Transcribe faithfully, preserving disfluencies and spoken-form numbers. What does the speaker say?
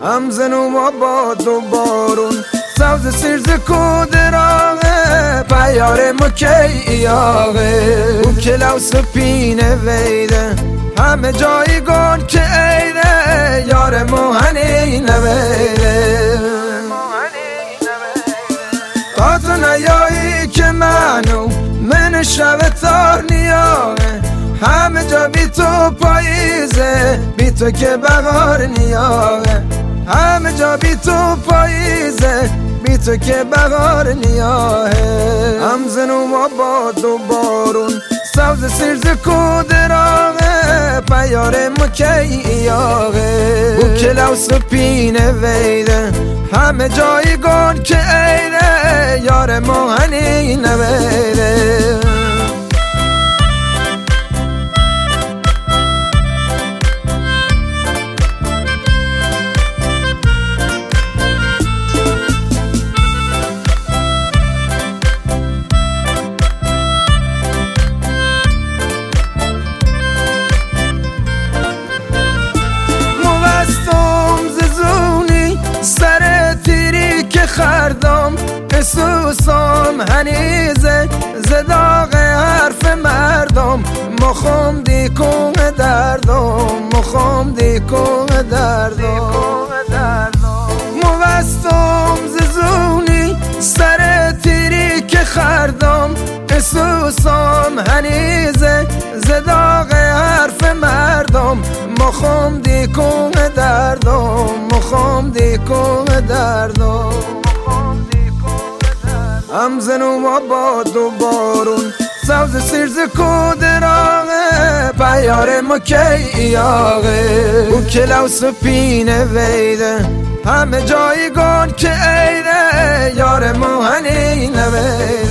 همزنو ما باد و بارون سبز سرز کودراغه پیار ما کی ایاغه او کلو سپینه ویده همه جایی گون که ایده یار ما هنی نویده تا تو نیایی که منو من شب تار نیاغه همه جا بی تو پاییزه بی تو که بهار نیاغه همه جا بی تو پاییزه بی تو که بهار نیاهه همزنو ما باد و بارون سبز سرز کودراغه پیار ما کی ایاغه او کلو سپینه ویده همه جایی گون که ایده یار ما هنی نویده خردم اسوسام هنیزه زداغ حرف مردم مخم دیکون دردم مخم دیکون دردم موستم ززونی سر تیری که خردم اسوسام هنیزه زداغ حرف مردم مخم دیکون دردم مخم دیکون دردم همزنو ما باد و بارون سبز سرز کودراغه پیار ما کی ایاغه او کلو سپینه ویده همه جایی گون که ایده یار ما هنی نویده